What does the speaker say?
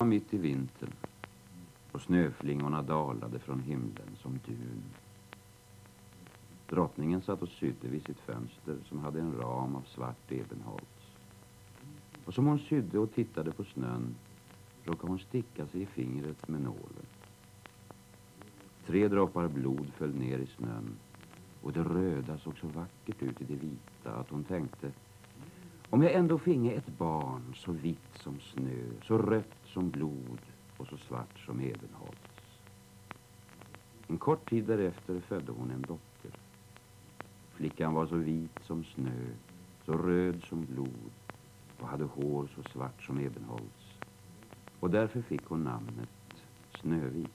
mitt i vintern och snöflingorna dalade från himlen som dun. Drottningen satt och sydde vid sitt fönster som hade en ram av svart ebenholts. Och som hon sydde och tittade på snön råkade hon sticka sig i fingret med nålen. 3 droppar blod föll ner i snön och det röda såg så vackert ut i det vita att hon tänkte: om jag ändå finge ett barn så vitt som snö, så rött som blod och så svart som ebenholts. En kort tid därefter födde hon en dotter. Flickan var så vit som snö, så röd som blod och hade hår så svart som ebenholts. Och därför fick hon namnet Snövit.